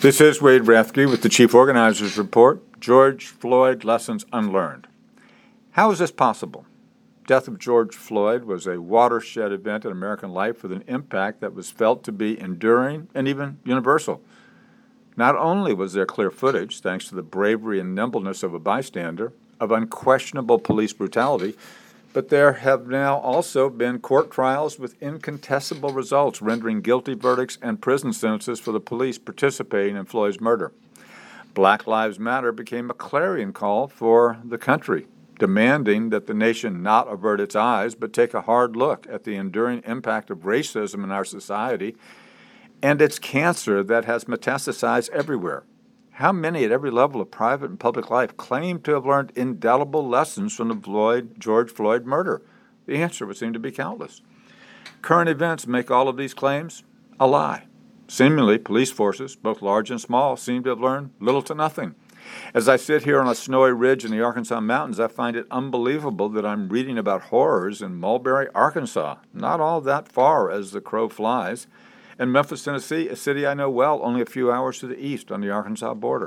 This is Wade Rathke with the Chief Organizers Report, George Floyd Lessons Unlearned. How is this possible? Death of George Floyd was a watershed event in American life with an impact that was felt to be enduring and even universal. Not only was there clear footage, thanks to the bravery and nimbleness of a bystander, of unquestionable police brutality, but there have now also been court trials with incontestable results rendering guilty verdicts and prison sentences for the police participating in Floyd's murder. Black Lives Matter became a clarion call for the country, demanding that the nation not avert its eyes but take a hard look at the enduring impact of racism in our society and its cancer that has metastasized everywhere. How many at every level of private and public life claim to have learned indelible lessons from the George Floyd murder? The answer would seem to be countless. Current events make all of these claims a lie. Seemingly, police forces, both large and small, seem to have learned little to nothing. As I sit here on a snowy ridge in the Arkansas mountains, I find it unbelievable that I'm reading about horrors in Mulberry, Arkansas, not all that far as the crow flies, and Memphis, Tennessee, a city I know well, only a few hours to the east on the Arkansas border.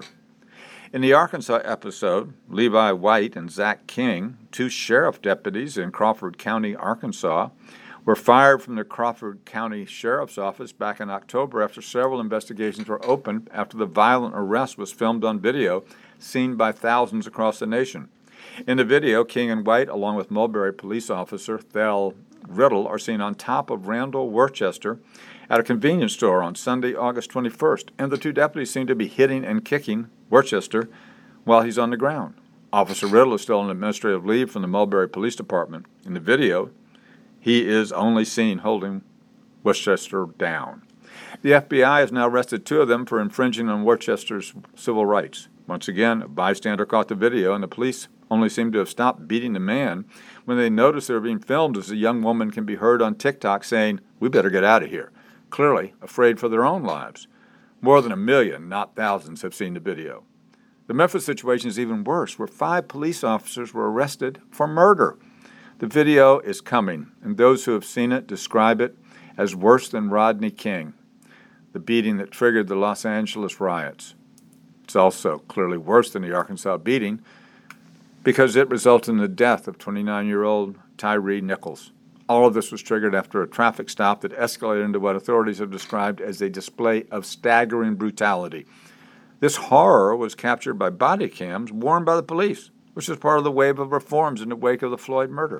In the Arkansas episode, Levi White and Zach King, two sheriff deputies in Crawford County, Arkansas, were fired from the Crawford County Sheriff's Office back in October after several investigations were opened after the violent arrest was filmed on video, seen by thousands across the nation. In the video, King and White, along with Mulberry police officer Thel Riddle, are seen on top of Randall Worcester at a convenience store on Sunday, August 21st, and the two deputies seem to be hitting and kicking Worcester while he's on the ground. Officer Riddle is still on administrative leave from the Mulberry Police Department. In the video, he is only seen holding Worcester down. The FBI has now arrested two of them for infringing on Worcester's civil rights. Once again, a bystander caught the video, and the police only seem to have stopped beating the man when they noticed they were being filmed as a young woman can be heard on TikTok saying, "We better get out of here," clearly afraid for their own lives. More than 1 million, not thousands, have seen the video. The Memphis situation is even worse, where 5 police officers were arrested for murder. The video is coming, and those who have seen it describe it as worse than Rodney King, the beating that triggered the Los Angeles riots. It's also clearly worse than the Arkansas beating because it resulted in the death of 29-year-old Tyree Nichols. All of this was triggered after a traffic stop that escalated into what authorities have described as a display of staggering brutality. This horror was captured by body cams worn by the police, which is part of the wave of reforms in the wake of the Floyd murder.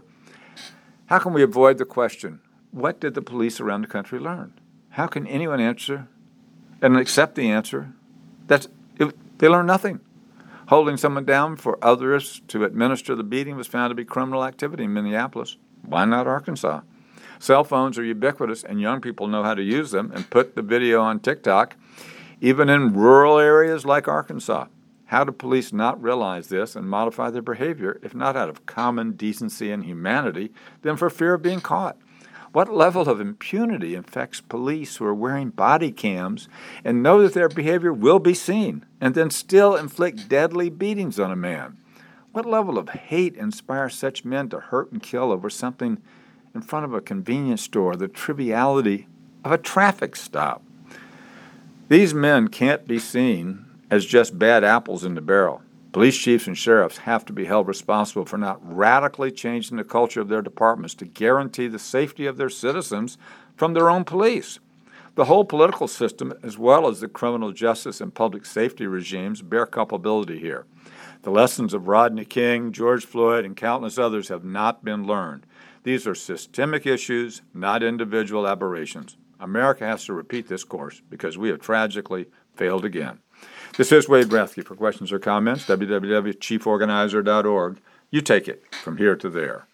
How can we avoid the question, what did the police around the country learn? How can anyone answer and accept the answer that they learned nothing? Holding someone down for others to administer the beating was found to be criminal activity in Minneapolis. Why not Arkansas? Cell phones are ubiquitous, and young people know how to use them and put the video on TikTok, even in rural areas like Arkansas. How do police not realize this and modify their behavior, if not out of common decency and humanity, then for fear of being caught? What level of impunity infects police who are wearing body cams and know that their behavior will be seen and then still inflict deadly beatings on a man? What level of hate inspires such men to hurt and kill over something in front of a convenience store, the triviality of a traffic stop? These men can't be seen as just bad apples in the barrel. Police chiefs and sheriffs have to be held responsible for not radically changing the culture of their departments to guarantee the safety of their citizens from their own police. The whole political system, as well as the criminal justice and public safety regimes, bear culpability here. The lessons of Rodney King, George Floyd, and countless others have not been learned. These are systemic issues, not individual aberrations. America has to repeat this course because we have tragically failed again. This is Wade Rathke. For questions or comments, www.chieforganizer.org. You take it from here to there.